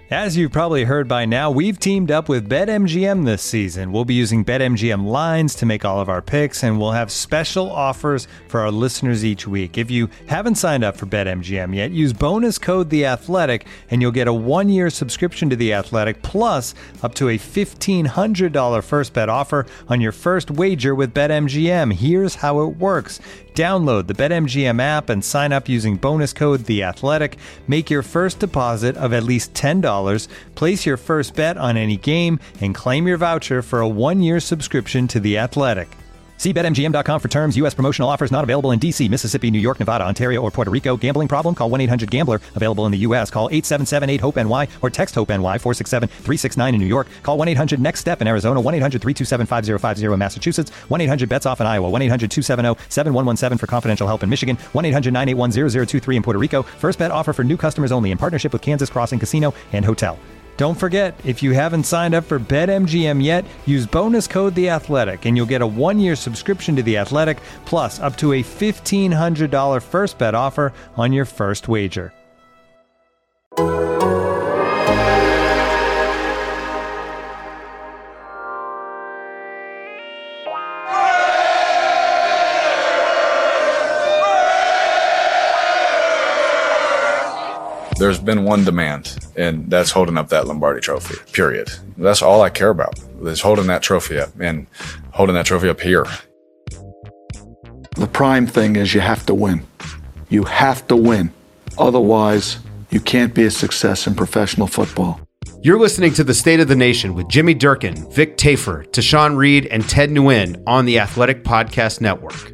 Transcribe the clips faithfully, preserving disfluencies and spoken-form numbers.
As you've probably heard by now, we've teamed up with BetMGM this season. We'll be using BetMGM lines to make all of our picks, and we'll have special offers for our listeners each week. If you haven't signed up for BetMGM yet, use bonus code The Athletic, and you'll get a one-year subscription to The Athletic, plus up to a fifteen hundred dollars first bet offer on your first wager with BetMGM. Here's how it works. Download the BetMGM app and sign up using bonus code The Athletic. Make your first deposit of at least ten dollars. Place your first bet on any game and claim your voucher for a one-year subscription to The Athletic. See Bet M G M dot com for terms. U S promotional offers not available in D C, Mississippi, New York, Nevada, Ontario, or Puerto Rico. Gambling problem? Call one eight hundred gambler. Available in the U S. Call eight seven seven eight hope N Y or text HOPE-NY four six seven three six nine in New York. Call one eight hundred next step in Arizona. one eight hundred three two seven five zero five zero in Massachusetts. one eight hundred bets off in Iowa. one eight hundred two seven zero seven one one seven for confidential help in Michigan. one eight hundred nine eight one zero zero two three in Puerto Rico. First bet offer for new customers only in partnership with Kansas Crossing Casino and Hotel. Don't forget, if you haven't signed up for BetMGM yet, use bonus code The Athletic, and you'll get a one-year subscription to The Athletic, plus up to a fifteen hundred dollars first bet offer on your first wager. There's been one demand, and that's holding up that Lombardi trophy, period. That's all I care about, is holding that trophy up and holding that trophy up here. The prime thing is you have to win. You have to win. Otherwise, you can't be a success in professional football. You're listening to The State of the Nation with Jimmy Durkin, Vic Tafur, Tashawn Reed, and Ted Nguyen on the Athletic Podcast Network.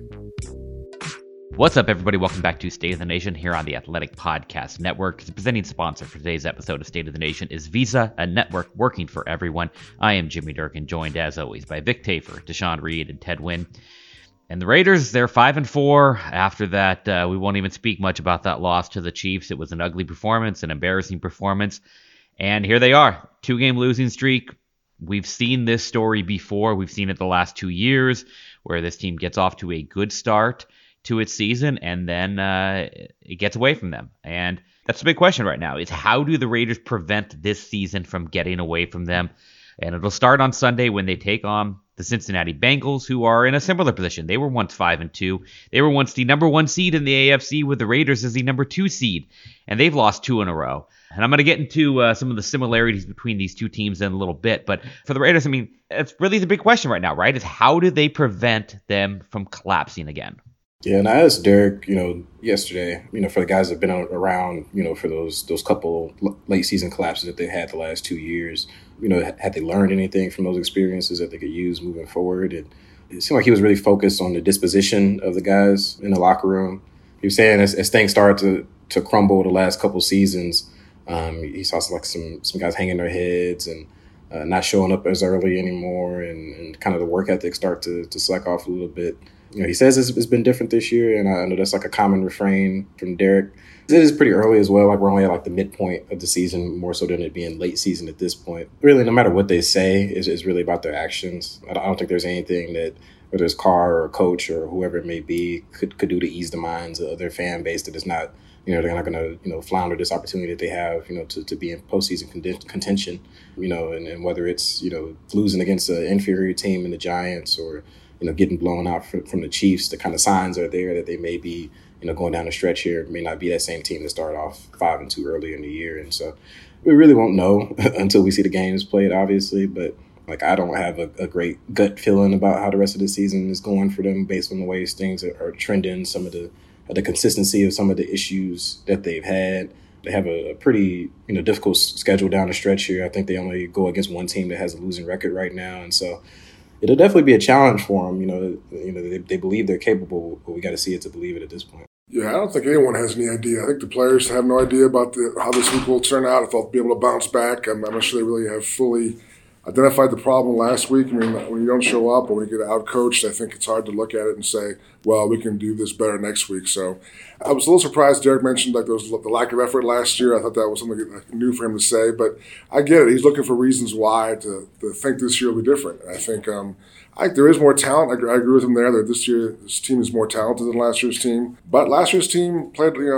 What's up, everybody? Welcome back to State of the Nation here on the Athletic Podcast Network. The presenting sponsor for today's episode of State of the Nation is Visa, a network working for everyone. I am Jimmy Durkin, joined as always by Vic Tafur, Tashawn Reed, and Ted Nguyen. And the Raiders, they're five and four. After that, uh, we won't even speak much about that loss to the Chiefs. It was an ugly performance, an embarrassing performance. And here they are, two-game losing streak. We've seen this story before. We've seen it the last two years, where this team gets off to a good start to its season, and then uh, it gets away from them. And that's the big question right now, is how do the Raiders prevent this season from getting away from them? And it'll start on Sunday when they take on the Cincinnati Bengals, who are in a similar position. They were once five and two. They were once the number one seed in the A F C, with the Raiders as the number two seed, and they've lost two in a row. And I'm going to get into uh, some of the similarities between these two teams in a little bit. But for the Raiders, I mean, it's really the big question right now, right? Is how do they prevent them from collapsing again? Yeah, and I asked Derek, you know, yesterday, you know, for the guys that have been around, you know, for those those couple late season collapses that they had the last two years, you know, had they learned anything from those experiences that they could use moving forward? And it seemed like he was really focused on the disposition of the guys in the locker room. He was saying as, as things started to, to crumble the last couple seasons, um, he saw some, like some some guys hanging their heads and uh, not showing up as early anymore, and, and kind of the work ethic start to, to slack off a little bit. You know, he says it's, it's been different this year, and I know that's like a common refrain from Derek. It is pretty early as well. Like, we're only at like the midpoint of the season, more so than it being late season at this point. Really, no matter what they say, is is really about their actions. I don't think there's anything that, whether it's Carr or coach or whoever it may be, could could do to ease the minds of their fan base that is not, you know, they're not going to, you know, flounder this opportunity that they have, you know, to, to be in postseason contention, you know, and, and whether it's, you know, losing against an inferior team in the Giants or, you know, getting blown out from, from the Chiefs, the kind of signs are there that they may be, you know, going down the stretch here. It may not be that same team that started off five and two earlier in the year. And so we really won't know until we see the games played, obviously. But, like, I don't have a, a great gut feeling about how the rest of the season is going for them based on the ways things are, are trending, some of the the consistency of some of the issues that they've had. They have a, a pretty, you know, difficult schedule down the stretch here. I think they only go against one team that has a losing record right now. And so it'll definitely be a challenge for them. You know, you know they, they believe they're capable, but we got to see it to believe it at this point. Yeah, I don't think anyone has any idea. I think the players have no idea about the, how this week will turn out, if they'll be able to bounce back. I'm, I'm not sure they really have fully identified the problem last week. I mean, when you don't show up or when you get out-coached, I think it's hard to look at it and say, well, we can do this better next week. So I was a little surprised Derek mentioned like there was the lack of effort last year. I thought that was something new for him to say. But I get it. He's looking for reasons why to, to think this year will be different. I think um, I think there is more talent. I agree, I agree with him there that this year this team is more talented than last year's team. But last year's team played, you know,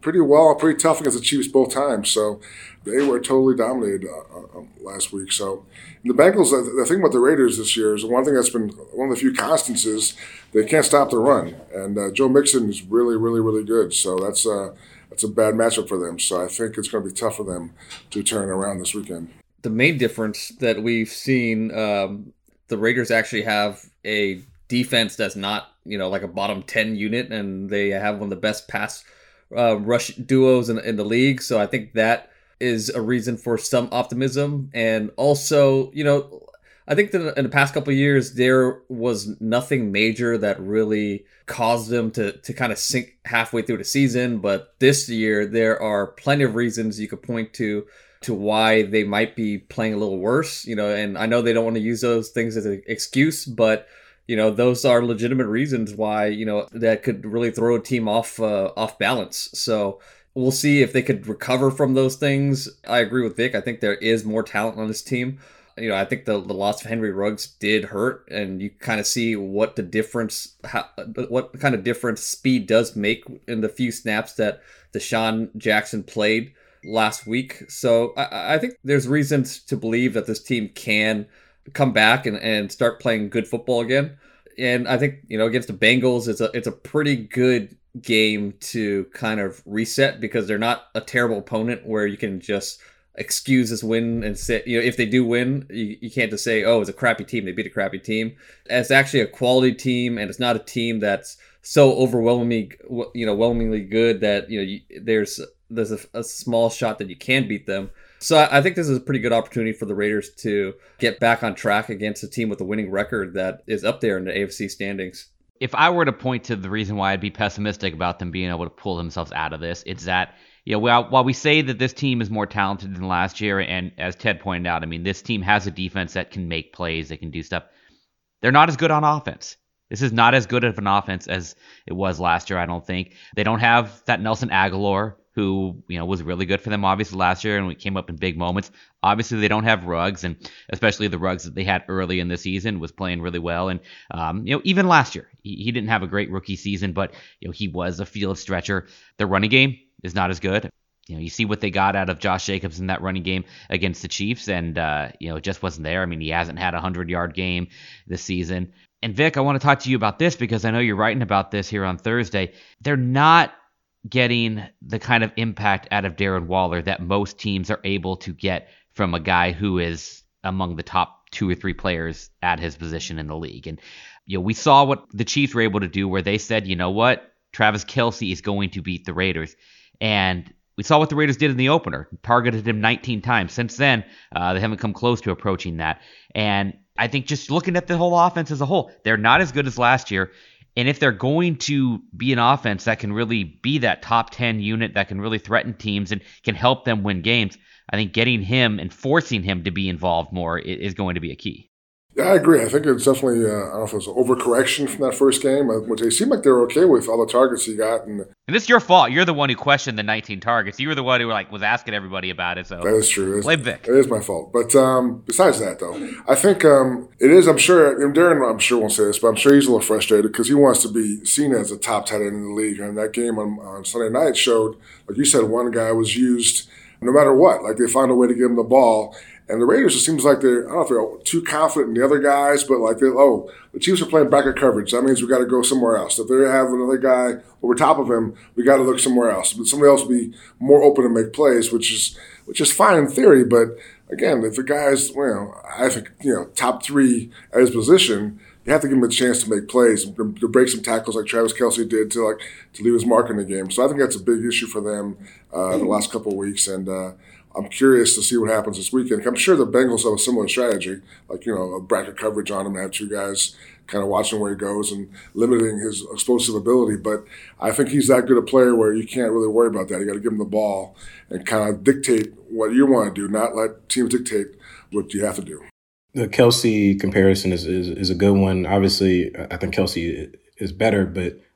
pretty well, pretty tough against the Chiefs both times. So they were totally dominated uh, uh, last week. So the Bengals, the thing about the Raiders this year is one thing that's been one of the few constants is they can't stop the run. And uh, Joe Mixon is really, really, really good. So that's uh, that's a bad matchup for them. So I think it's going to be tough for them to turn around this weekend. The main difference that we've seen, um, the Raiders actually have a defense that's not, you know, like a bottom ten unit, and they have one of the best pass uh, rush duos in, in the league. So I think that is a reason for some optimism. And also, you know, I think that in the past couple of years, there was nothing major that really caused them to, to kind of sink halfway through the season. But this year, there are plenty of reasons you could point to to why they might be playing a little worse, you know, and I know they don't want to use those things as an excuse, but you know, those are legitimate reasons why, you know, that could really throw a team off uh, off balance. So we'll see if they could recover from those things. I agree with Vic. I think there is more talent on this team. You know, I think the, the loss of Henry Ruggs did hurt, and you kind of see what the difference, how, what kind of difference speed does make in the few snaps that Deshaun Jackson played last week. So I, I think there's reasons to believe that this team can come back and, and start playing good football again. And I think, you know, against the Bengals, it's a it's a pretty good game to kind of reset because they're not a terrible opponent where you can just excuse this win and say, you know, if they do win, you, you can't just say, oh, it's a crappy team, they beat a crappy team. It's actually a quality team, and it's not a team that's so overwhelmingly, you know, overwhelmingly good that, you know, you, there's there's a, a small shot that you can beat them. So I think this is a pretty good opportunity for the Raiders to get back on track against a team with a winning record that is up there in the A F C standings. If I were to point to the reason why I'd be pessimistic about them being able to pull themselves out of this, it's that, you know, while, while we say that this team is more talented than last year, and as Ted pointed out, I mean, this team has a defense that can make plays, they can do stuff. They're not as good on offense. This is not as good of an offense as it was last year, I don't think. They don't have that Nelson Aguilar, who, you know, was really good for them obviously last year and we came up in big moments. Obviously, they don't have Ruggs, and especially the Ruggs that they had early in the season was playing really well. And, um, you know, even last year, he, he didn't have a great rookie season, but, you know, he was a field stretcher. The running game is not as good. You know, you see what they got out of Josh Jacobs in that running game against the Chiefs, and, uh, you know, it just wasn't there. I mean, he hasn't had a hundred-yard game this season. And, Vic, I want to talk to you about this because I know you're writing about this here on Thursday. They're not getting the kind of impact out of Darren Waller that most teams are able to get from a guy who is among the top two or three players at his position in the league. And, you know, we saw what the Chiefs were able to do where they said, you know what, Travis Kelce is going to beat the Raiders. And we saw what the Raiders did in the opener, targeted him nineteen times. Since then, uh, they haven't come close to approaching that. And I think just looking at the whole offense as a whole, they're not as good as last year. And if they're going to be an offense that can really be that top ten unit that can really threaten teams and can help them win games, I think getting him and forcing him to be involved more is going to be a key. Yeah, I agree. I think it's definitely, uh, I don't know if it was an overcorrection from that first game, which they seemed like they were okay with all the targets he got. And, and it's your fault. You're the one who questioned the nineteen targets. You were the one who like was asking everybody about it. So that is true. Blame Vic. It is my fault. But um, besides that, though, I think um, it is, I'm sure, and Darren, I'm sure won't say this, but I'm sure he's a little frustrated because he wants to be seen as a top tight end in the league. And that game on, on Sunday night showed, like you said, one guy was used no matter what. Like they found a way to give him the ball. And the Raiders, it seems like they're, I don't know if they're too confident in the other guys, but like, they're, oh, the Chiefs are playing backer coverage. That means we got to go somewhere else. If they have another guy over top of him, we got to look somewhere else. But somebody else will be more open to make plays, which is which is fine in theory. But again, if the guy's, well, I think, you know, top three at his position, you have to give him a chance to make plays, to break some tackles like Travis Kelce did to like to leave his mark in the game. So I think that's a big issue for them uh, the last couple of weeks. And, uh, I'm curious to see what happens this weekend. I'm sure the Bengals have a similar strategy, like, you know, a bracket coverage on him and have two guys kind of watching where he goes and limiting his explosive ability. But I think he's that good a player where you can't really worry about that. You got to give him the ball and kind of dictate what you want to do, not let teams dictate what you have to do. The Kelce comparison is, is, is a good one. Obviously, I think Kelce is better, but if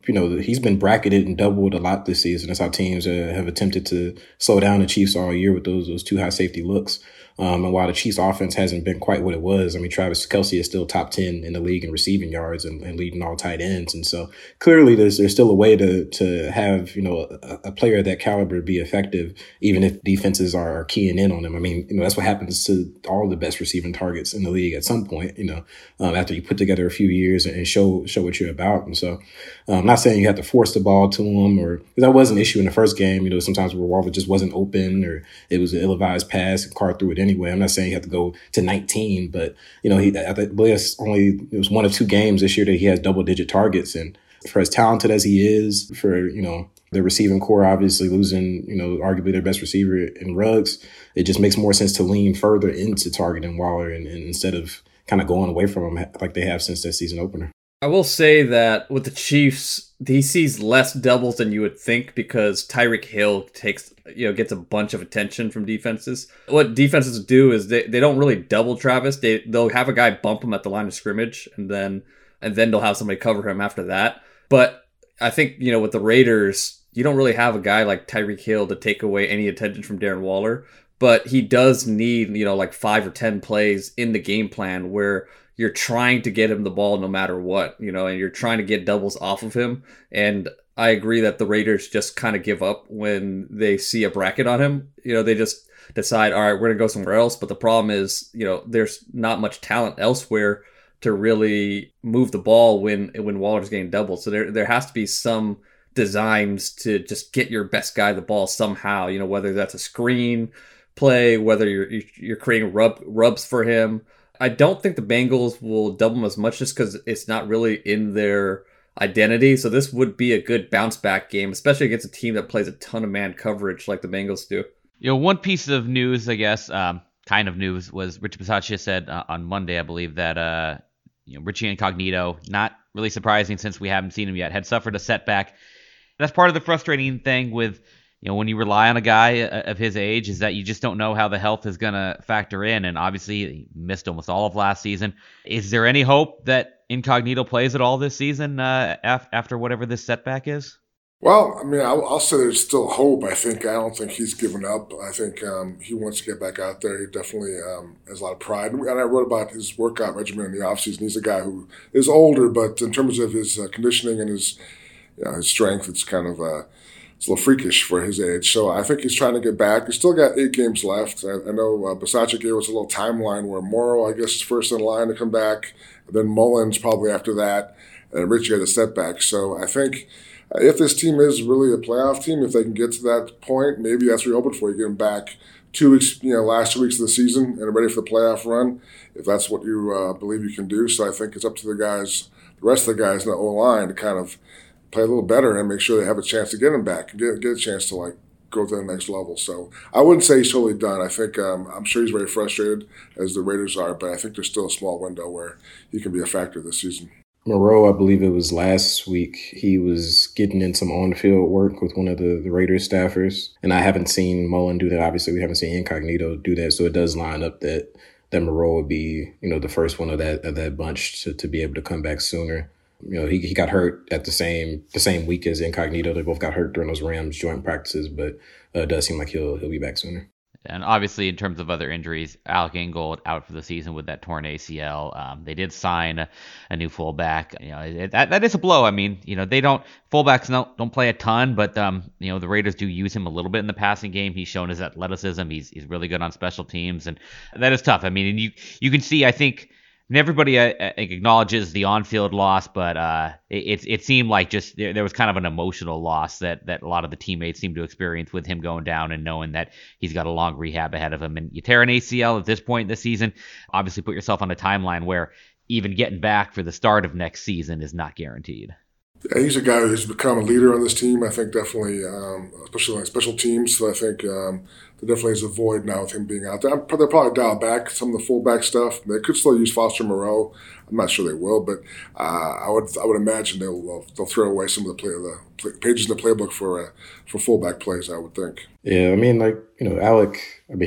you know, he's been bracketed and doubled a lot this season. That's how teams uh, have attempted to slow down the Chiefs all year with those those two high safety looks. Um, and while the Chiefs offense hasn't been quite what it was, I mean, Travis Kelce is still top ten in the league in receiving yards and, and leading all tight ends. And so clearly there's there's still a way to to have, you know, a, a player of that caliber be effective, even if defenses are keying in on him. I mean, you know, that's what happens to all the best receiving targets in the league at some point, you know, um, after you put together a few years and show show what you're about. And so I'm not saying you have to force the ball to him, or that was an issue in the first game. You know, sometimes where Waller just wasn't open, or it was an ill-advised pass and Carr threw it anyway. I'm not saying you have to go to nineteen, but, you know, he I believe it's only it was one of two games this year that he has double-digit targets. And for as talented as he is, for, you know, the receiving core obviously losing, you know, arguably their best receiver in Ruggs, it just makes more sense to lean further into targeting Waller and, and instead of kind of going away from him like they have since that season opener. I will say that with the Chiefs, he sees less doubles than you would think because Tyreek Hill takes, you know, gets a bunch of attention from defenses. What defenses do is they, they don't really double Travis. They they'll have a guy bump him at the line of scrimmage, and then and then they'll have somebody cover him after that. But I think, you know, with the Raiders, you don't really have a guy like Tyreek Hill to take away any attention from Darren Waller. But he does need, you know, like five or ten plays in the game plan where you're trying to get him the ball no matter what, you know, and you're trying to get doubles off of him. And I agree that the Raiders just kind of give up when they see a bracket on him. You know, they just decide, all right, we're going to go somewhere else. But the problem is, you know, there's not much talent elsewhere to really move the ball when when Waller's getting doubled. So there there has to be some designs to just get your best guy the ball somehow, you know, whether that's a screen play, whether you're you're creating rub rubs for him. I don't think the Bengals will double him as much just because it's not really in their identity. So this would be a good bounce back game, especially against a team that plays a ton of man coverage like the Bengals do. You know, one piece of news, I guess, um, kind of news, was Rich Bisaccia said uh, on Monday, I believe, that uh, you know, Richie Incognito, not really surprising since we haven't seen him yet, had suffered a setback. That's part of the frustrating thing with, you know, when you rely on a guy of his age, is that you just don't know how the health is going to factor in. And obviously he missed almost all of last season. Is there any hope that Incognito plays at all this season uh, af- after whatever this setback is? Well, I mean, I'll, I'll say there's still hope. I think I don't think he's given up. I think um, he wants to get back out there. He definitely um, has a lot of pride. And I wrote about his workout regimen in the offseason. He's a guy who is older, but in terms of his uh, conditioning and his, you know, his strength, it's kind of uh, it's a little freakish for his age. So I think he's trying to get back. He's still got eight games left. I, I know uh, Bisaccia gave us a little timeline where Morrow, I guess, is first in line to come back. Then Mullins probably after that. And Richie had a setback. So I think if this team is really a playoff team, if they can get to that point, maybe that's what you're hoping for. You get them back two weeks, you know, last two weeks of the season and ready for the playoff run, if that's what you uh, believe you can do. So I think it's up to the guys, the rest of the guys in the O-line to kind of play a little better and make sure they have a chance to get him back and get, get a chance to, like, go to the next level. So I wouldn't say he's totally done. I think um, I'm sure he's very frustrated, as the Raiders are, but I think there's still a small window where he can be a factor this season. Moreau, I believe it was last week, he was getting in some on-field work with one of the, the Raiders staffers. And I haven't seen Mullen do that. Obviously, we haven't seen Incognito do that. So it does line up that that Moreau would be, you know, the first one of that of that bunch to, to be able to come back sooner. You know, he he got hurt at the same the same week as Incognito. They both got hurt during those Rams joint practices, but uh, it does seem like he'll he'll be back sooner. And obviously, in terms of other injuries, Alec Ingold out for the season with that torn A C L. Um, they did sign a, a new fullback. You know, it, that that is a blow. I mean, you know, they don't fullbacks don't don't play a ton, but um, you know, the Raiders do use him a little bit in the passing game. He's shown his athleticism. He's he's really good on special teams, and that is tough. I mean, and you you can see, I think. And everybody uh, acknowledges the on-field loss, but uh, it, it seemed like just there, there was kind of an emotional loss that, that a lot of the teammates seemed to experience with him going down and knowing that he's got a long rehab ahead of him. And you tear an A C L at this point in the season, obviously put yourself on a timeline where even getting back for the start of next season is not guaranteed. Yeah, he's a guy who's become a leader on this team, I think, definitely, um, especially on special teams. So I think um, there definitely is a void now with him being out there. They'll probably dial back some of the fullback stuff. They could still use Foster Moreau. I'm not sure they will, but uh, I would I would imagine they'll they'll throw away some of the, play, the play, pages in the playbook for uh, for fullback plays, I would think. Yeah, I mean, like, you know, Alec, I mean, he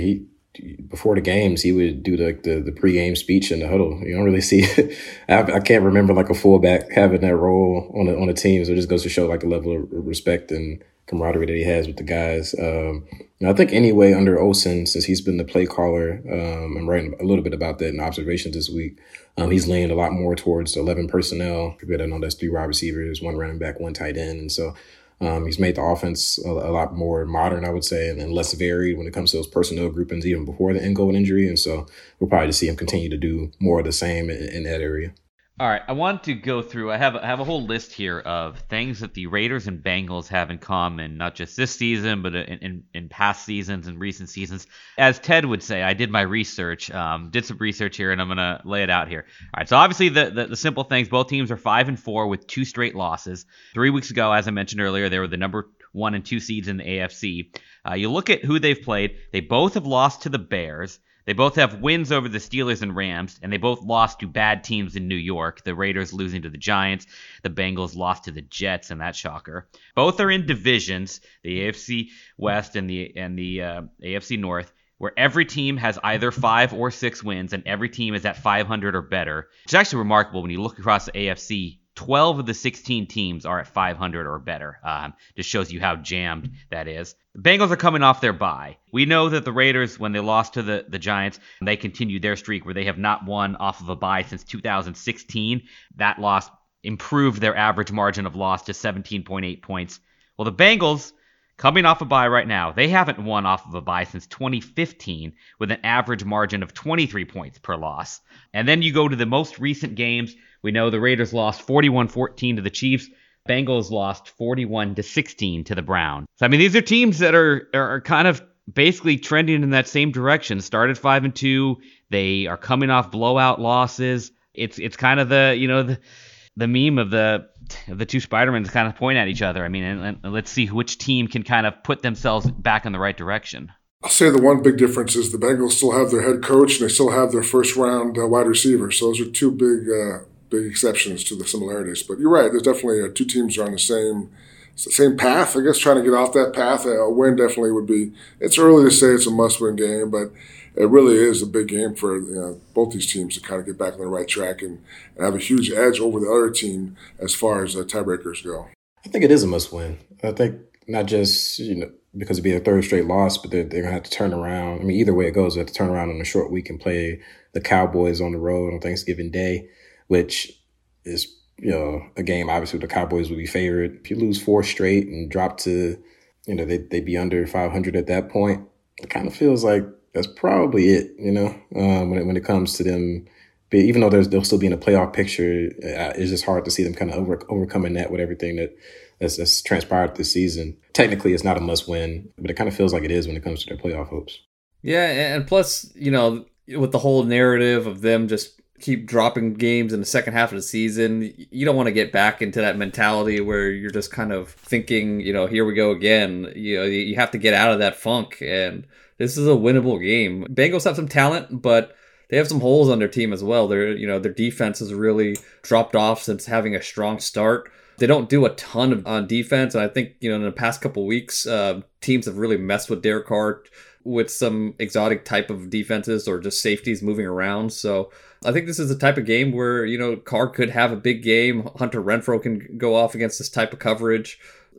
before the games, he would do the, the, the pregame speech in the huddle. You don't really see I, I can't remember like a fullback having that role on a, on a team. So it just goes to show like the level of respect and camaraderie that he has with the guys. Um, and I think anyway, under Olsen, since he's been the play caller, um, I'm writing a little bit about that in observations this week. Um, he's leaned a lot more towards eleven personnel. I know that's three wide receivers, one running back, one tight end. And so Um, he's made the offense a, a lot more modern, I would say, and, and less varied when it comes to those personnel groupings, even before the N'Golo injury. And so we'll probably just see him continue to do more of the same in, in that area. All right, I want to go through. I have I have a whole list here of things that the Raiders and Bengals have in common, not just this season, but in, in, in past seasons and recent seasons. As Ted would say, I did my research, um, did some research here, and I'm gonna lay it out here. All right, so obviously the, the the simple things. Both teams are five and four with two straight losses. Three weeks ago, as I mentioned earlier, they were the number one and two seeds in the A F C. Uh, you look at who they've played. They both have lost to the Bears. They both have wins over the Steelers and Rams, and they both lost to bad teams in New York. The Raiders losing to the Giants. The Bengals lost to the Jets, and that shocker. Both are in divisions, the A F C West and the and the uh, A F C North, where every team has either five or six wins, and every team is at five hundred or better. It's actually remarkable when you look across the A F C. twelve of the sixteen teams are at five hundred or better. Um, just shows you how jammed that is. The Bengals are coming off their bye. We know that the Raiders, when they lost to the, the Giants, they continued their streak where they have not won off of a bye since two thousand sixteen. That loss improved their average margin of loss to seventeen point eight points. Well, the Bengals, coming off a bye right now, they haven't won off of a bye since twenty fifteen with an average margin of twenty-three points per loss. And then you go to the most recent games. We know the Raiders lost forty-one fourteen to the Chiefs. Bengals lost forty-one to sixteen to the Browns. So, I mean, these are teams that are are kind of basically trending in that same direction. Started five and two. They are coming off blowout losses. It's it's kind of the, you know, the, the meme of the of the two Spider-Mans kind of point at each other. I mean, and, and let's see which team can kind of put themselves back in the right direction. I'll say the one big difference is the Bengals still have their head coach and they still have their first round uh, wide receiver. So those are two big uh, big exceptions to the similarities. But you're right. There's definitely uh, two teams are on the same same path. I guess trying to get off that path, a win definitely would be. It's early to say it's a must-win game, but it really is a big game for you know, both these teams to kind of get back on the right track and, and have a huge edge over the other team as far as uh, tiebreakers go. I think it is a must-win. I think not just you know because it'd be a third straight loss, but they're, they're going to have to turn around. I mean, either way it goes, they have to turn around on a short week and play the Cowboys on the road on Thanksgiving Day, which is, you know, a game obviously the Cowboys would be favored. If you lose four straight and drop to, you know, they, they'd be under five hundred at that point, it kind of feels like that's probably it, you know, um, when it, when it comes to them. But even though there's, they'll still be in a playoff picture, uh, it's just hard to see them kind of over, overcoming that with everything that that's, that's transpired this season. Technically, it's not a must-win, but it kind of feels like it is when it comes to their playoff hopes. Yeah, and plus, you know, with the whole narrative of them just keep dropping games in the second half of the season, you don't want to get back into that mentality where you're just kind of thinking, you know, here we go again. You know, you have to get out of that funk, and this is a winnable game. Bengals have some talent, but they have some holes on their team as well. Their, you know, their defense has really dropped off since having a strong start. They don't do a ton of, on defense, and I think, you know, in the past couple of weeks, uh, teams have really messed with Derek Carr with some exotic type of defenses or just safeties moving around. So I think this is the type of game where, you know, Carr could have a big game. Hunter Renfrow can go off against this type of coverage.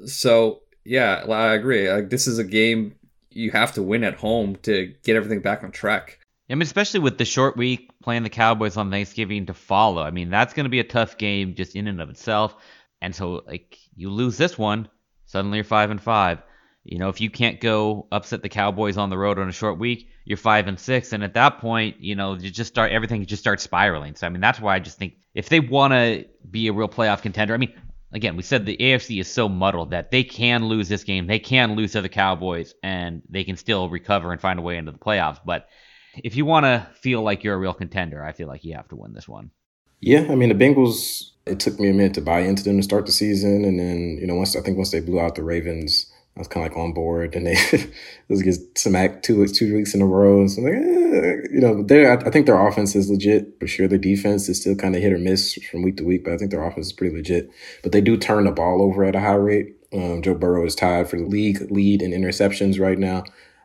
So, yeah, I agree. Like, this is a game you have to win at home to get everything back on track. I mean, especially with the short week playing the Cowboys on Thanksgiving to follow. I mean, that's going to be a tough game just in and of itself. And so, like, you lose this one, suddenly you're five and five. You know, if you can't go upset the Cowboys on the road on a short week, you're five and six. And at that point, you know, you just start everything just starts spiraling. So I mean, that's why I just think if they want to be a real playoff contender, I mean, again, we said the A F C is so muddled that they can lose this game, they can lose to the Cowboys, and they can still recover and find a way into the playoffs. But if you want to feel like you're a real contender, I feel like you have to win this one. Yeah, I mean, the Bengals, it took me a minute to buy into them to start the season. And then, you know, once I think once they blew out the Ravens, I was kind of like on board. And they just get smacked two, two weeks in a row. So I'm like, eh, you know, I think their offense is legit. For sure, their defense is still kind of hit or miss from week to week, but I think their offense is pretty legit. But they do turn the ball over at a high rate. Um, Joe Burrow is tied for the league lead in interceptions right now.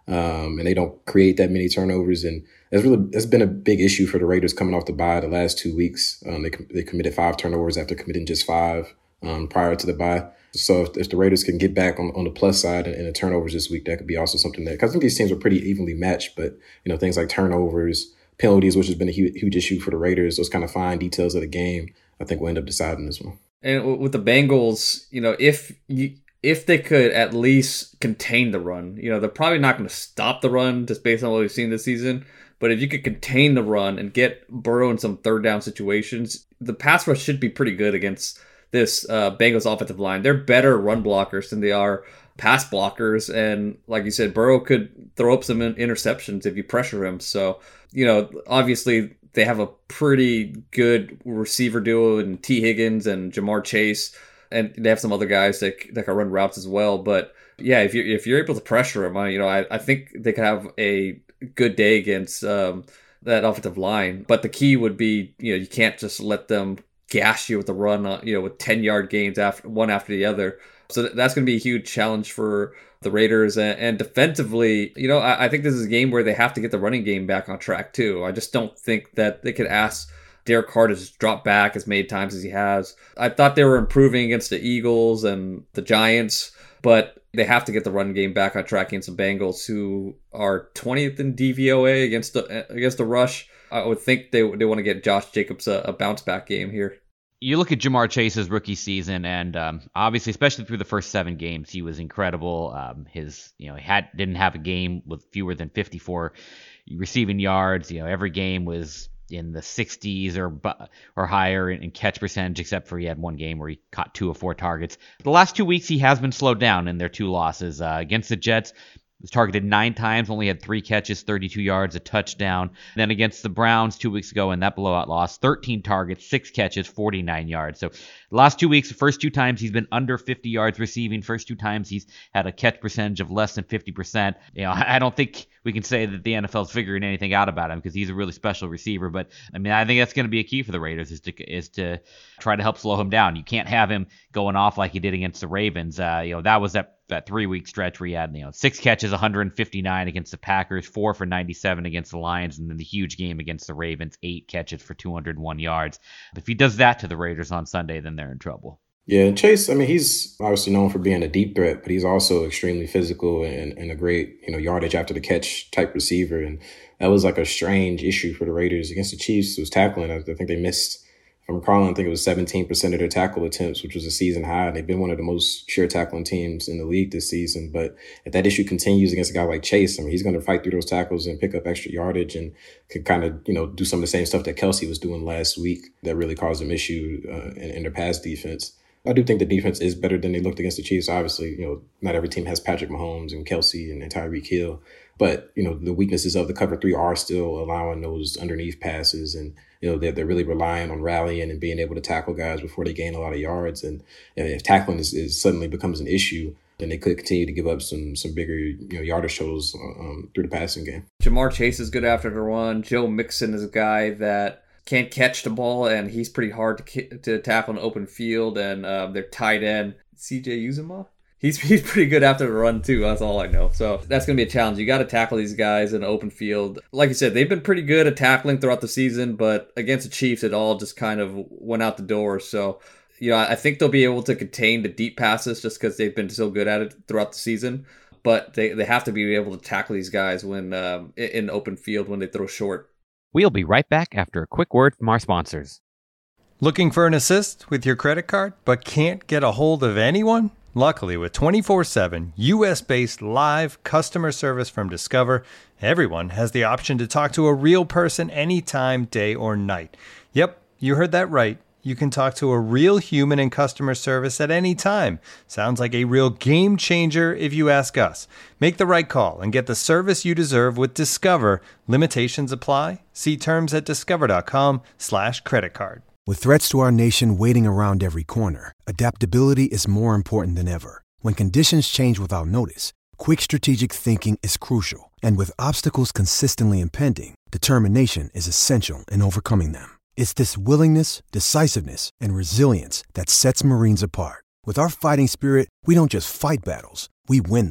um, and they don't create that many turnovers. And that's really that's been a big issue for the Raiders coming off the bye the last two weeks. Um, they they committed five turnovers after committing just five um, prior to the bye. So if, if the Raiders can get back on, on the plus side in the turnovers this week, that could be also something that, because I think these teams are pretty evenly matched, but you know, things like turnovers, penalties, which has been a huge, huge issue for the Raiders, those kind of fine details of the game, I think will end up deciding this one. And with the Bengals, you know, if you if they could at least contain the run, you know, they're probably not going to stop the run just based on what we've seen this season. But if you could contain the run and get Burrow in some third down situations, the pass rush should be pretty good against this uh, Bengals offensive line. They're better run blockers than they are pass blockers. And like you said, Burrow could throw up some interceptions if you pressure him. So, you know, obviously they have a pretty good receiver duo in T. Higgins and Jamar Chase. And they have some other guys that, that can run routes as well. But yeah, if you're, if you're able to pressure him, you know, I, I think they could have a good day against um, that offensive line. But the key would be, you know, you can't just let them gash you with the run, uh, you know, with ten yard gains after one after the other. So th- that's going to be a huge challenge for the Raiders. And, and defensively, you know, I, I think this is a game where they have to get the running game back on track too. I just don't think that they could ask Derek Carr to just drop back as many times as he has. I thought they were improving against the Eagles and the Giants, but they have to get the run game back on track against the Bengals, who are twentieth in D V O A against the against the rush. I would think they they want to get Josh Jacobs a, a bounce back game here. You look at Jamar Chase's rookie season, and um, obviously, especially through the first seven games, he was incredible. Um, his, you know, he had didn't have a game with fewer than fifty-four receiving yards. You know, every game was in the sixties or or higher in, in catch percentage, except for he had one game where he caught two or four targets. The last two weeks, he has been slowed down in their two losses uh, against the Jets. Was targeted nine times, only had three catches, thirty-two yards, a touchdown. Then against the Browns two weeks ago in that blowout loss, thirteen targets, six catches, forty-nine yards. So the last two weeks, the first two times he's been under fifty yards receiving. First two times he's had a catch percentage of less than fifty percent. You know, I don't think we can say that the N F L is figuring anything out about him because he's a really special receiver. But I mean, I think that's going to be a key for the Raiders is to is to try to help slow him down. You can't have him going off like he did against the Ravens. Uh, you know, that was that. that three-week stretch where he had, you know, six catches, one hundred fifty-nine against the Packers, four for ninety-seven against the Lions, and then the huge game against the Ravens, eight catches for two hundred one yards. But if he does that to the Raiders on Sunday, then they're in trouble. Yeah, and Chase, I mean, he's obviously known for being a deep threat, but he's also extremely physical and, and a great, you know, yardage after the catch type receiver. And that was like a strange issue for the Raiders against the Chiefs. It was tackling. I think they missed, if I'm recalling, I think it was seventeen percent of their tackle attempts, which was a season high. And they've been one of the most sure tackling teams in the league this season. But if that issue continues against a guy like Chase, I mean, he's going to fight through those tackles and pick up extra yardage and could kind of, you know, do some of the same stuff that Kelce was doing last week that really caused them issue uh, in, in their pass defense. I do think the defense is better than they looked against the Chiefs. Obviously, you know, not every team has Patrick Mahomes and Kelce and, and Tyreek Hill. But, you know, the weaknesses of the cover three are still allowing those underneath passes. And, you know, they're, they're really relying on rallying and being able to tackle guys before they gain a lot of yards. And if tackling is, is suddenly becomes an issue, then they could continue to give up some some bigger, you know, yardage totals um, through the passing game. Jamar Chase is good after the run. Joe Mixon is a guy that can't catch the ball, and he's pretty hard to to tackle in open field. And uh, their tight end, C J Uzomah, he's he's pretty good after the run too. That's all I know. So that's going to be a challenge. You got to tackle these guys in open field. Like you said, they've been pretty good at tackling throughout the season, but against the Chiefs, it all just kind of went out the door. So, you know, I think they'll be able to contain the deep passes just because they've been so good at it throughout the season. But they, they have to be able to tackle these guys when um, in open field when they throw short. We'll be right back after a quick word from our sponsors. Looking for an assist with your credit card, but can't get a hold of anyone? Luckily, with twenty-four seven U S-based live customer service from Discover, everyone has the option to talk to a real person anytime, day or night. Yep, you heard that right. You can talk to a real human in customer service at any time. Sounds like a real game changer if you ask us. Make the right call and get the service you deserve with Discover. Limitations apply. See terms at discover.com slash credit card. With threats to our nation waiting around every corner, adaptability is more important than ever. When conditions change without notice, quick strategic thinking is crucial. And with obstacles consistently impending, determination is essential in overcoming them. It's this willingness, decisiveness, and resilience that sets Marines apart. With our fighting spirit, we don't just fight battles, we win them.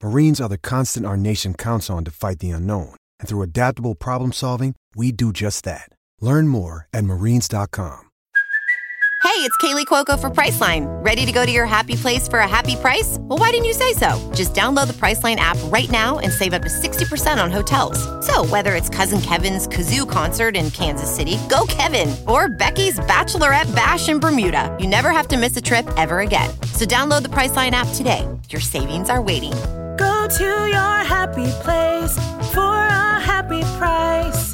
Marines are the constant our nation counts on to fight the unknown. And through adaptable problem solving, we do just that. Learn more at marines dot com. Hey, it's Kaylee Cuoco for Priceline. Ready to go to your happy place for a happy price? Well, why didn't you say so? Just download the Priceline app right now and save up to sixty percent on hotels. So whether it's Cousin Kevin's Kazoo Concert in Kansas City, go Kevin, or Becky's Bachelorette Bash in Bermuda, you never have to miss a trip ever again. So download the Priceline app today. Your savings are waiting. Go to your happy place for a happy price.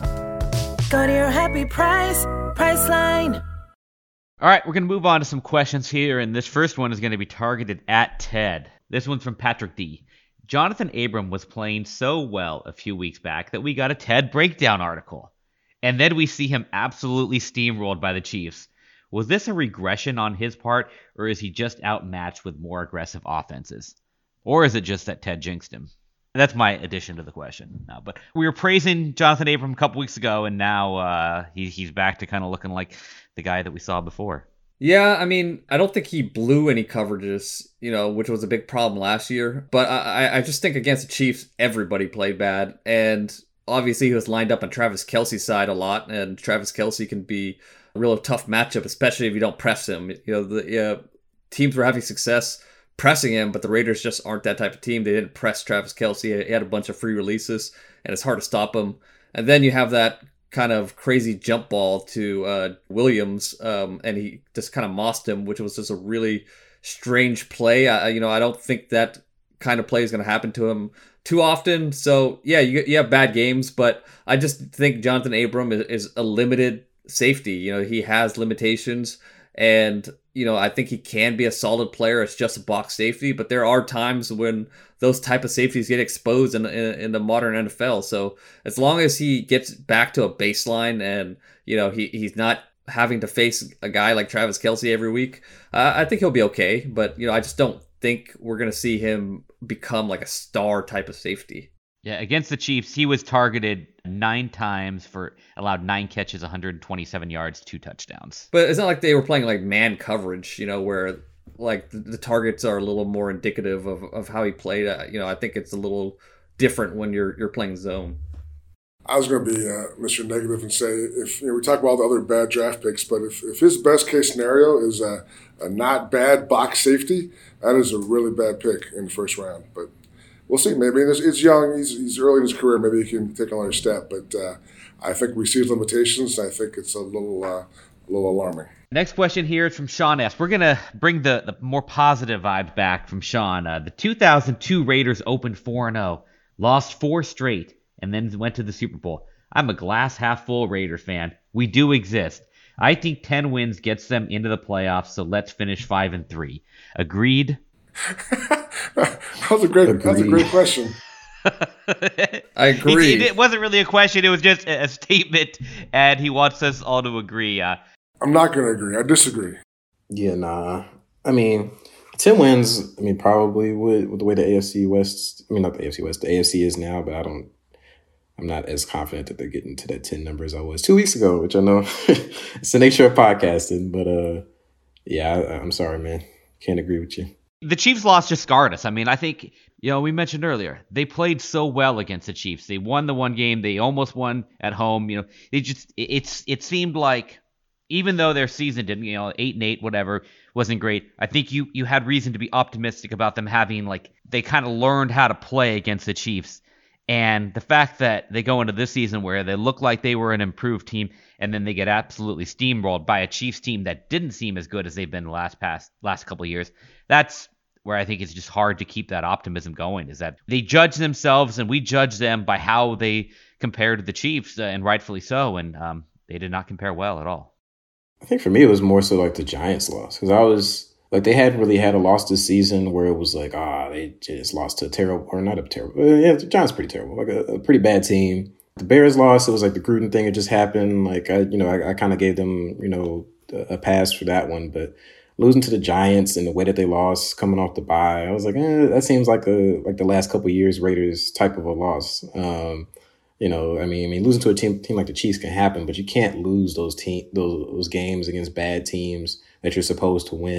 Go to your happy price, Priceline. All right, we're going to move on to some questions here, and this first one is going to be targeted at Ted. This one's from Patrick D. Jonathan Abram was playing so well a few weeks back that we got a Ted breakdown article. And then we see him absolutely steamrolled by the Chiefs. Was this a regression on his part, or is he just outmatched with more aggressive offenses? Or is it just that Ted jinxed him? That's my addition to the question. No, but we were praising Jonathan Abram a couple weeks ago, and now uh, he, he's back to kind of looking like the guy that we saw before. Yeah, I mean, I don't think he blew any coverages, you know, which was a big problem last year. But I, I just think against the Chiefs, everybody played bad. And obviously he was lined up on Travis Kelce's side a lot, and Travis Kelce can be a real tough matchup, especially if you don't press him. You know, the uh, teams were having success pressing him, but the Raiders just aren't that type of team. They didn't press Travis Kelce. He had a bunch of free releases, and it's hard to stop him. And then you have that kind of crazy jump ball to uh, Williams, um, and he just kind of mossed him, which was just a really strange play. I, you know, I don't think that kind of play is going to happen to him too often. So, yeah, you, you have bad games, but I just think Jonathan Abram is, is a limited safety. You know, he has limitations, and you know, I think he can be a solid player. It's just a box safety, but there are times when those type of safeties get exposed in, in, in the modern N F L. So as long as he gets back to a baseline and, you know, he, he's not having to face a guy like Travis Kelce every week, uh, I think he'll be okay. But, you know, I just don't think we're going to see him become like a star type of safety. Yeah, against the Chiefs, he was targeted nine times for allowed nine catches, one hundred twenty-seven yards, two touchdowns. But it's not like they were playing like man coverage, you know, where like the, the targets are a little more indicative of, of how he played. Uh, you know, I think it's a little different when you're you're playing zone. I was going to be uh, Mister Negative and say, if you know, we talk about all the other bad draft picks, but if, if his best case scenario is a, a not bad box safety, that is a really bad pick in the first round. But we'll see. Maybe it's, it's young. He's, he's early in his career. Maybe he can take another step. But uh, I think we see his limitations. I think it's a little, uh, a little alarming. Next question here is from Sean S. We're going to bring the, the more positive vibes back from Sean. Uh, the two thousand two Raiders opened four and oh, lost four straight, and then went to the Super Bowl. I'm a glass half full Raiders fan. We do exist. I think ten wins gets them into the playoffs, so let's finish five and three. Agreed? that was a great. That's a great question. I agree. It, it wasn't really a question; it was just a, a statement, and he wants us all to agree. Uh, I'm not going to agree. I disagree. Yeah, nah. I mean, ten wins. I mean, probably with, with the way the A F C West. I mean, not the A F C West. The A F C is now, but I don't. I'm not as confident that they're getting to that ten number as I was two weeks ago, which I know it's the nature of podcasting. But uh, yeah, I, I'm sorry, man. Can't agree with you. The Chiefs loss just scarred us. I mean, I think, you know, we mentioned earlier, they played so well against the Chiefs. They won the one game. They almost won at home. You know, they just, it's, it seemed like, even though their season didn't, you know, eight and eight, whatever, wasn't great, I think you, you had reason to be optimistic about them having, like, they kind of learned how to play against the Chiefs. And the fact that they go into this season where they look like they were an improved team, and then they get absolutely steamrolled by a Chiefs team that didn't seem as good as they've been the last past last couple of years, that's where I think it's just hard to keep that optimism going, is that they judge themselves and we judge them by how they compare to the Chiefs, uh, and rightfully so, and um, they did not compare well at all. I think for me it was more so like the Giants loss, because I was like, they hadn't really had a loss this season where it was like, ah, they just lost to a terrible, or not a terrible, uh, yeah, the Giants pretty terrible, like a, a pretty bad team. The Bears lost, it was like the Gruden thing had just happened. Like, I, you know, I, I kind of gave them, you know, a pass for that one, but losing to the Giants and the way that they lost, coming off the bye, I was like, eh, that seems like a like the last couple of years Raiders type of a loss. Um, you know, I mean, I mean, losing to a team team like the Chiefs can happen, but you can't lose those team those those games against bad teams that you're supposed to win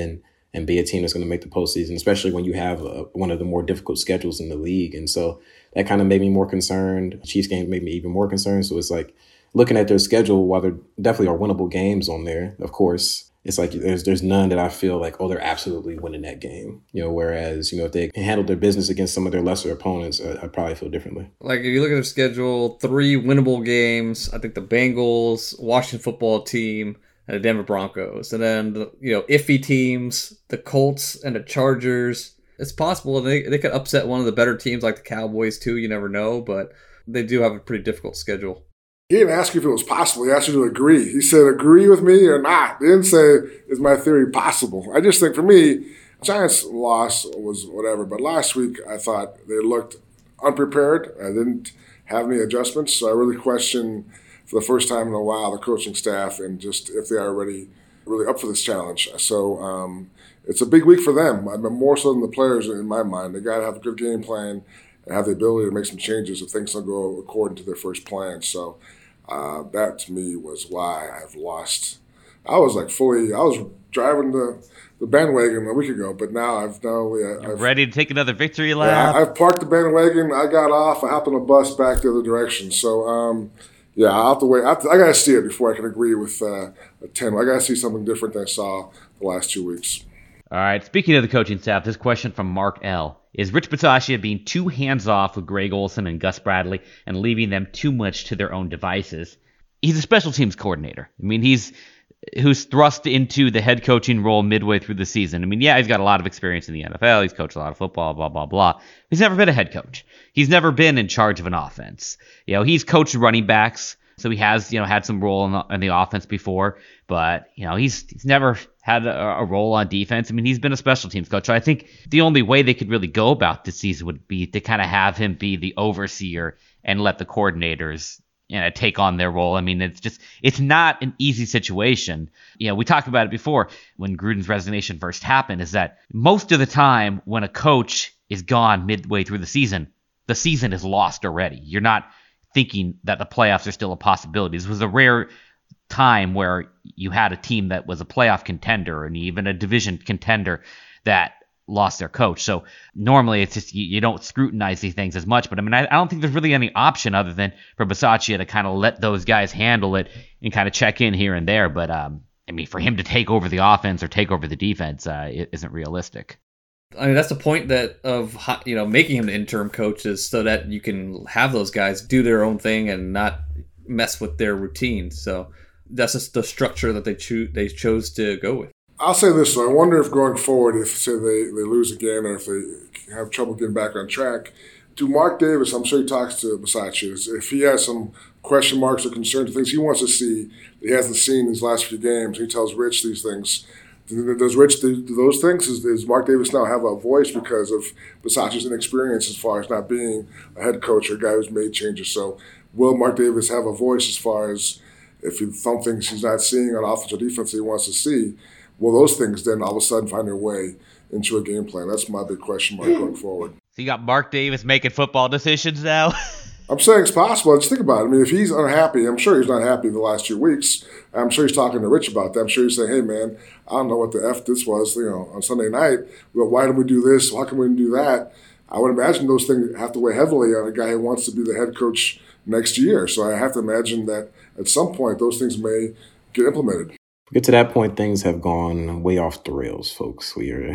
and be a team that's going to make the postseason, especially when you have a, one of the more difficult schedules in the league. And so that kind of made me more concerned. Chiefs game made me even more concerned. So it's like looking at their schedule, while there definitely are winnable games on there, of course, it's like there's there's none that I feel like, oh, they're absolutely winning that game. You know, whereas, you know, if they handled their business against some of their lesser opponents, I, I'd probably feel differently. Like if you look at their schedule, three winnable games. I think the Bengals, Washington football team, and the Denver Broncos. And then, the, you know, iffy teams, the Colts and the Chargers. It's possible they they could upset one of the better teams like the Cowboys too. You never know, but they do have a pretty difficult schedule. He didn't ask you if it was possible. He asked you to agree. He said, agree with me or not. He didn't say, is my theory possible? I just think for me, Giants' loss was whatever. But last week, I thought they looked unprepared. I didn't have any adjustments. So I really question, for the first time in a while, the coaching staff and just if they are really, really up for this challenge. So um, it's a big week for them. I mean, more so than the players in my mind. They got to have a good game plan and have the ability to make some changes if things don't go according to their first plan. So Uh, that to me was why I've lost. I was like fully, I was driving the, the bandwagon a week ago, but now I've not only. I've, ready to take another victory lap? Yeah, I've parked the bandwagon. I got off. I hopped on a bus back the other direction. So, um, yeah, I'll have to wait. I, have to, I got to see it before I can agree with uh, a ten. I got to see something different than I saw the last two weeks. All right. Speaking of the coaching staff, this question from Mark L. Is Rich Bisaccia being too hands-off with Greg Olsen and Gus Bradley and leaving them too much to their own devices? He's a special teams coordinator. I mean, he's who's thrust into the head coaching role midway through the season. I mean, yeah, he's got a lot of experience in the N F L. He's coached a lot of football, blah, blah, blah. He's never been a head coach. He's never been in charge of an offense. You know, he's coached running backs, so he has, you know, had some role in the, in the offense before, but, you know, he's he's never had a, a role on defense. I mean, he's been a special teams coach. So I think the only way they could really go about this season would be to kind of have him be the overseer and let the coordinators, you know, take on their role. I mean, it's just, it's not an easy situation. You know, we talked about it before when Gruden's resignation first happened, is that most of the time when a coach is gone midway through the season, the season is lost already. You're not thinking that the playoffs are still a possibility. This was a rare time where you had a team that was a playoff contender and even a division contender that lost their coach. So normally it's just you, you don't scrutinize these things as much. But I mean, I, I don't think there's really any option other than for Bisaccia to kind of let those guys handle it and kind of check in here and there. But um, I mean, for him to take over the offense or take over the defense, uh, it isn't realistic. I mean, that's the point that of, you know, making him the interim coach is so that you can have those guys do their own thing and not mess with their routine. So that's just the structure that they cho- they chose to go with. I'll say this, though. I wonder if going forward, if say they, they lose again or if they have trouble getting back on track, to Mark Davis, I'm sure he talks to Bisaccia, if he has some question marks or concerns, things he wants to see that he hasn't seen in his last few games, he tells Rich these things. Does Rich do those things? Does, does Mark Davis now have a voice because of Bisaccia's inexperience as far as not being a head coach or a guy who's made changes? So will Mark Davis have a voice as far as if he, some things he's not seeing on offense or defense that he wants to see? Will those things then all of a sudden find their way into a game plan? That's my big question mark going forward. So you got Mark Davis making football decisions now? I'm saying it's possible. Just think about it. I mean, if he's unhappy, I'm sure he's not happy the last two weeks. I'm sure he's talking to Rich about that. I'm sure he's saying, hey, man, I don't know what the F this was, you know, on Sunday night. But why did we do this? How come we didn't do that? I would imagine those things have to weigh heavily on a guy who wants to be the head coach next year. So I have to imagine that at some point those things may get implemented. Get to that point, things have gone way off the rails, folks. We are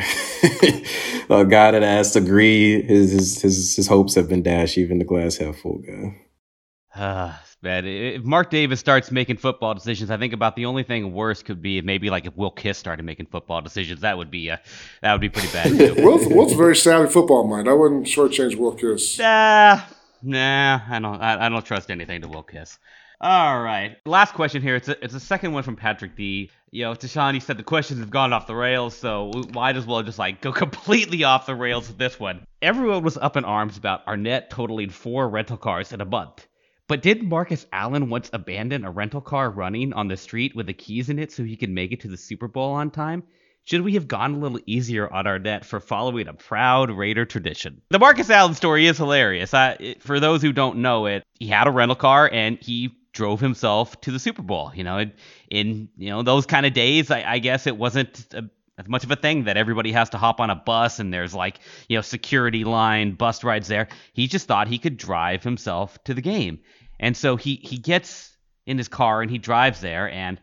a guy that has to agree. His, his his his hopes have been dashed. Even the glass half full guy. Ah, man. If Mark Davis starts making football decisions, I think about the only thing worse could be maybe like if Will Kiss started making football decisions. That would be uh, that would be pretty bad too. Will's, Will's a very savvy football mind. I wouldn't shortchange Will Kiss. Nah, nah. I don't. I, I don't trust anything to Will Kiss. All right. Last question here. It's a, it's a second one from Patrick D. You know, Tashawn, you said the questions have gone off the rails, so we might as well just like go completely off the rails with this one. Everyone was up in arms about Arnett totaling four rental cars in a month. But did Marcus Allen once abandon a rental car running on the street with the keys in it so he could make it to the Super Bowl on time? Should we have gone a little easier on Arnett for following a proud Raider tradition? The Marcus Allen story is hilarious. I, it, for those who don't know it, he had a rental car and he drove himself to the Super Bowl. You know, in, in you know those kind of days, I, I guess it wasn't a, as much of a thing that everybody has to hop on a bus and there's like, you know, security line, bus rides there. He just thought he could drive himself to the game. And so he, he gets in his car and he drives there, and,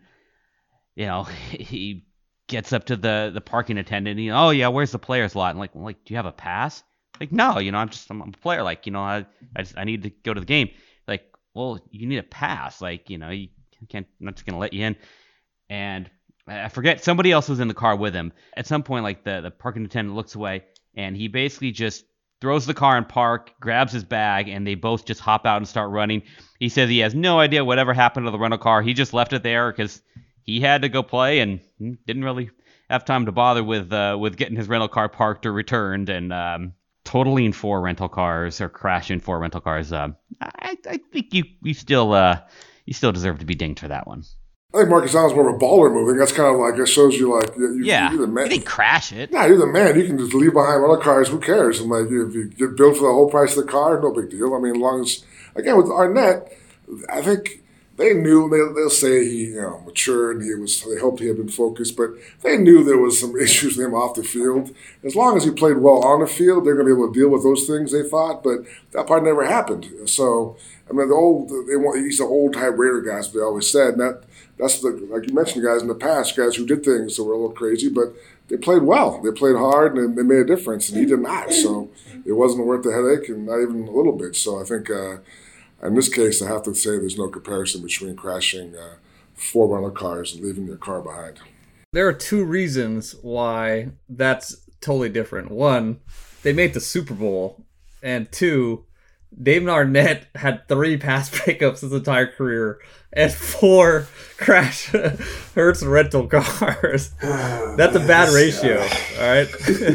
you know, he gets up to the, the parking attendant and he, oh yeah, where's the players lot? And like, well, like, do you have a pass? Like, no, you know, I'm just, I'm a player. Like, you know, I, I just, I need to go to the game. Like, well, you need a pass. Like, you know, you can't, I'm not just going to let you in. And I forget, somebody else was in the car with him. At some point, like, the, the parking attendant looks away, and he basically just throws the car in park, grabs his bag, and they both just hop out and start running. He says he has no idea whatever happened to the rental car. He just left it there because he had to go play and didn't really have time to bother with uh, with getting his rental car parked or returned. And um, totaling four rental cars or crashing four rental cars, uh, I, I think you you still uh, you still deserve to be dinged for that one. I think Marcus Allen's more of a baller moving. That's kind of like, it shows you like, you, yeah, you're the man. You didn't crash it. Yeah, you're the man. You can just leave behind rental cars. Who cares? And like, if you get billed for the whole price of the car, no big deal. I mean, as long as, again, with Arnett, I think they knew, they, they'll say he, you know, matured and he was, they hoped he had been focused, but they knew there was some issues with him off the field. As long as he played well on the field, they're going to be able to deal with those things, they thought, but that part never happened. So, I mean, the old, they want, he's the old type Raider guys, they always said, and that, that's the, like you mentioned, guys in the past, guys who did things that were a little crazy, but they played well. They played hard, and they made a difference, and he did not. So it wasn't worth the headache, and not even a little bit. So I think uh, in this case, I have to say there's no comparison between crashing uh, four rental cars and leaving your car behind. There are two reasons why that's totally different. One, they made the Super Bowl, and two, David Arnett had three pass breakups his entire career and four crash Hurts rental cars. That's a bad ratio, all right?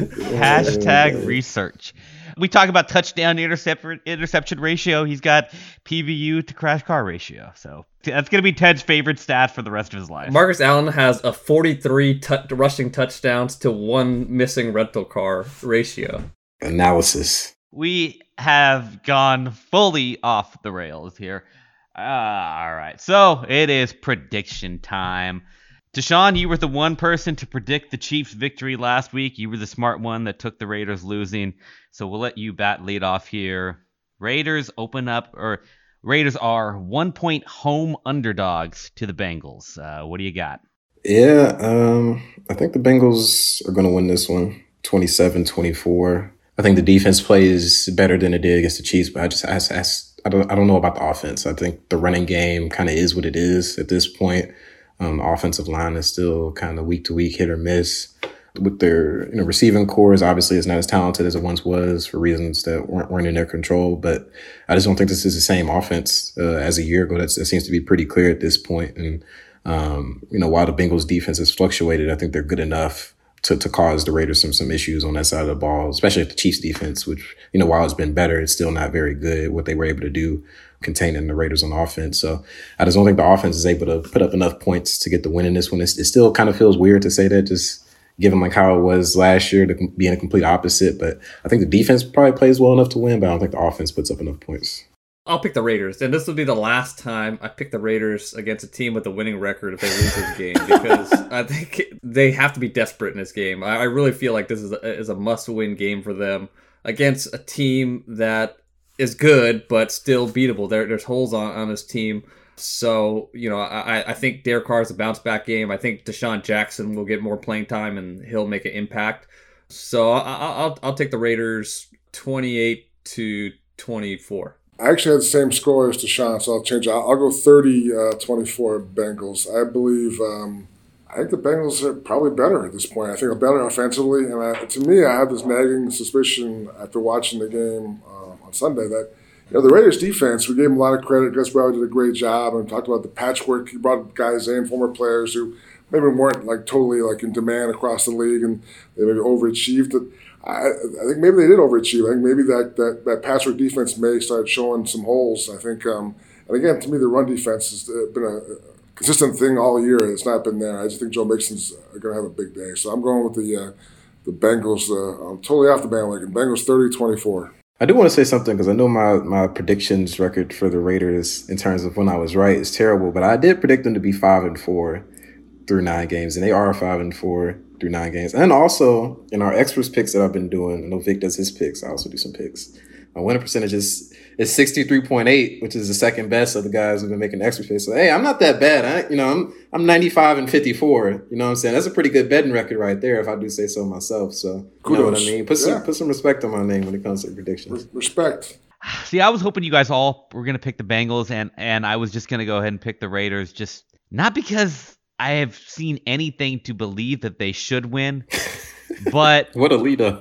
Hashtag research. We talk about touchdown intercept, interception ratio. He's got P V U to crash car ratio. So that's going to be Ted's favorite stat for the rest of his life. Marcus Allen has a forty-three t- rushing touchdowns to one missing rental car ratio. Analysis. We have gone fully off the rails here. Uh, all right, so it is prediction time. Deshaun, you were the one person to predict the Chiefs' victory last week. You were the smart one that took the Raiders losing. So we'll let you bat lead off here. Raiders open up, or Raiders are one-point home underdogs to the Bengals. Uh, what do you got? Yeah, um, I think the Bengals are going to win this one, twenty-seven twenty-four. I think the defense plays better than it did against the Chiefs, but I just I, I, I don't I don't know about the offense. I think the running game kind of is what it is at this point. Um, the offensive line is still kind of week to week, hit or miss. With their you know receiving cores, obviously it's not as talented as it once was for reasons that weren't, weren't in their control. But I just don't think this is the same offense uh, as a year ago. That's, that seems to be pretty clear at this point. And um, you know while the Bengals defense has fluctuated, I think they're good enough to, to cause the Raiders some some issues on that side of the ball, especially at the Chiefs defense, which, you know, while it's been better, it's still not very good what they were able to do containing the Raiders on offense. So I just don't think the offense is able to put up enough points to get the win in this one. It's, it still kind of feels weird to say that, just given like how it was last year, to be in a complete opposite. But I think the defense probably plays well enough to win, but I don't think the offense puts up enough points. I'll pick the Raiders, and this will be the last time I pick the Raiders against a team with a winning record if they lose this game, because I think they have to be desperate in this game. I, I really feel like this is a, is a must-win game for them against a team that is good but still beatable. There, there's holes on, on this team. So, you know, I, I think Derek Carr is a bounce-back game. I think Deshaun Jackson will get more playing time, and he'll make an impact. So I, I'll I'll take the Raiders twenty-eight to twenty-four. I actually had the same score as Deshaun, so I'll change it. I'll go thirty twenty-four Bengals. I believe um, I think the Bengals are probably better at this point. I think they're better offensively. And I, to me, I have this nagging suspicion after watching the game uh, on Sunday that, you know, the Raiders defense, we gave them a lot of credit. Gus Bradley did a great job and talked about the patchwork. He brought guys in, former players who maybe weren't like totally like in demand across the league, and they maybe overachieved. I, I think maybe they did overachieve. I think maybe that, that, that patchwork defense may start showing some holes. I think, um, and again, to me, the run defense has been a consistent thing all year. It's not been there. I just think Joe Mixon's going to have a big day. So I'm going with the uh, the Bengals. Uh, I'm totally off the bandwagon. Bengals thirty twenty-four. I do want to say something because I know my, my predictions record for the Raiders in terms of when I was right is terrible, but I did predict them to be five and four through nine games, and they are five and four through nine games. And also, in our experts picks that I've been doing, I know Vic does his picks. I also do some picks. My winning percentage is, is sixty-three point eight, which is the second best of the guys who've been making expert picks. So, hey, I'm not that bad. I, you know, I'm I'm ninety-five and fifty-four. You know what I'm saying? That's a pretty good betting record right there, if I do say so myself. So, you know what I mean? Put some, yeah. put some respect on my name when it comes to predictions. Respect. See, I was hoping you guys all were going to pick the Bengals, and, and I was just going to go ahead and pick the Raiders, just not because I have seen anything to believe that they should win, but... What a lead up.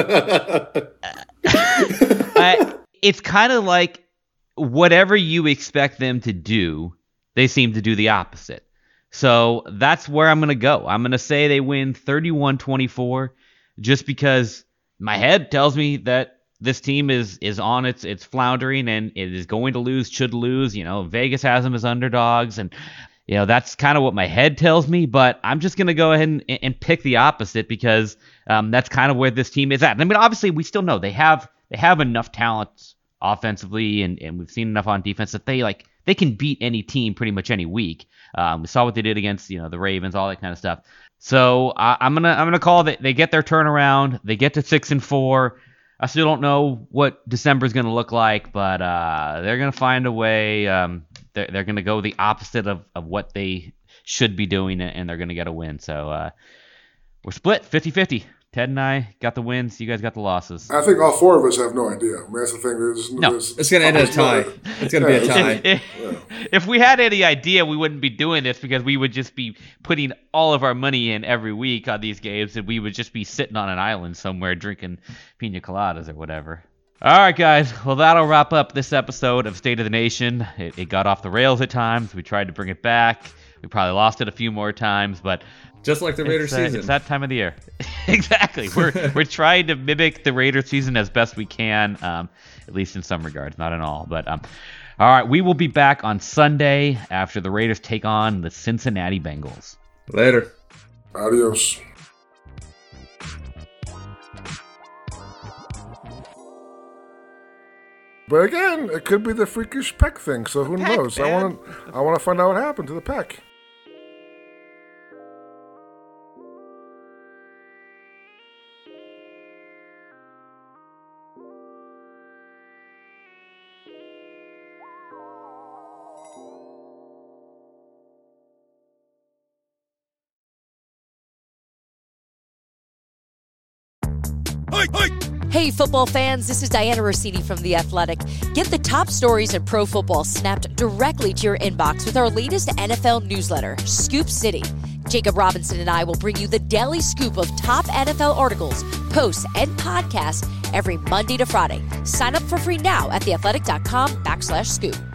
I, it's kind of like whatever you expect them to do, they seem to do the opposite. So that's where I'm going to go. I'm going to say they win thirty-one twenty-four just because my head tells me that this team is is on its it's floundering and it is going to lose, should lose. You know, Vegas has them as underdogs, and you know that's kind of what my head tells me. But I'm just going to go ahead and, and pick the opposite because um, that's kind of where this team is at. I mean, obviously, we still know they have they have enough talent offensively, and, and we've seen enough on defense that they like they can beat any team pretty much any week. Um, we saw what they did against you know the Ravens, all that kind of stuff. So uh, I'm gonna I'm gonna call that they get their turnaround. They get to six and four. I still don't know what December is going to look like, but uh, they're going to find a way. Um, they're they're going to go the opposite of, of what they should be doing, and they're going to get a win. So uh, we're split fifty-fifty. Ted and I got the wins. You guys got the losses. I think all four of us have no idea. I mean, that's the thing. There's, no, there's, it's going to end in a tie. It's going to yeah, be a tie. If, if, yeah. if we had any idea, we wouldn't be doing this because we would just be putting all of our money in every week on these games, and we would just be sitting on an island somewhere drinking pina coladas or whatever. All right, guys. Well, that'll wrap up this episode of State of the Nation. It, it got off the rails at times. We tried to bring it back. We probably lost it a few more times, but just like the Raiders uh, season. It's that time of the year. Exactly. We're we're trying to mimic the Raiders season as best we can, um, at least in some regards, not in all. But um, all right, we will be back on Sunday after the Raiders take on the Cincinnati Bengals. Later. Adios. But again, it could be the freakish peck thing, so who peck, knows? Man. I want to I want to find out what happened to the peck. Hey, football fans, this is Diana Rossini from The Athletic. Get the top stories in pro football snapped directly to your inbox with our latest N F L newsletter, Scoop City. Jacob Robinson and I will bring you the daily scoop of top N F L articles, posts, and podcasts every Monday to Friday. Sign up for free now at theathletic.com backslash scoop.